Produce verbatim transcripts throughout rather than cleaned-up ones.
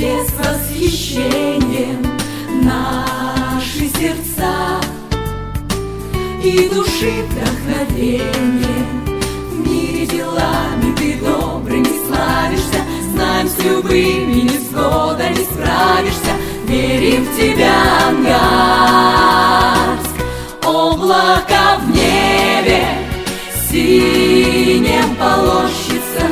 тебе с восхищением наши сердца и души вдохновение. В мире делами ты добрый не славишься, знаем, с любыми невзгодами не справишься. Верим в тебя, Ангарск. Облако в небе синим полощется,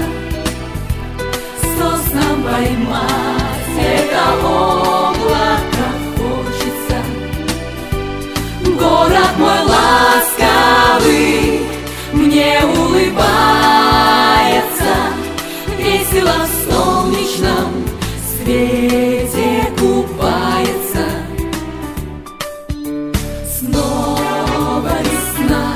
соснам поймать это облако хочется. Город мой ласковый мне улыбается, весело в солнечном свете купается. Снова весна,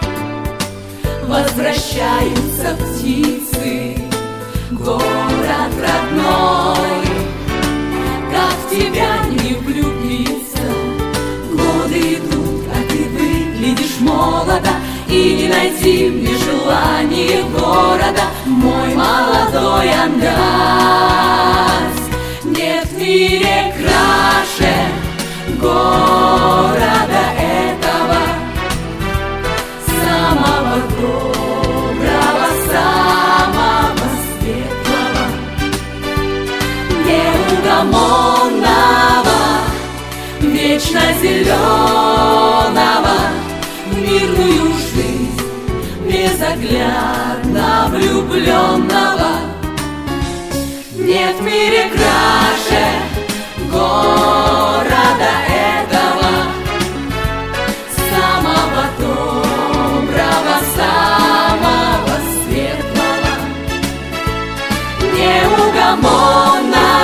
возвращаются птицы, город родной. Как в тебя не влюбиться? Годы идут, а ты выглядишь молодо, и не найти мне желание города, мой молодой Ангарск. Нет в мире краше города этого, самого доброго, самого светлого, неугомонного, вечно зеленого, мирную жизнь безоглядно влюбленного. Нет в мире краше города этого, самого доброго, самого светлого, неугомонного,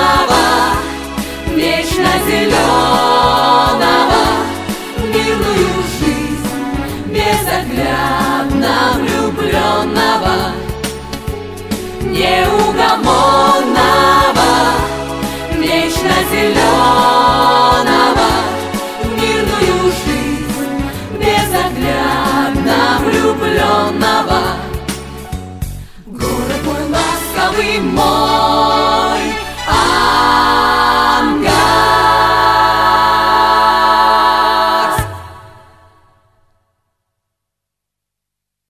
вечно зеленого, мирную жизнь безоглядно влюбленного. Не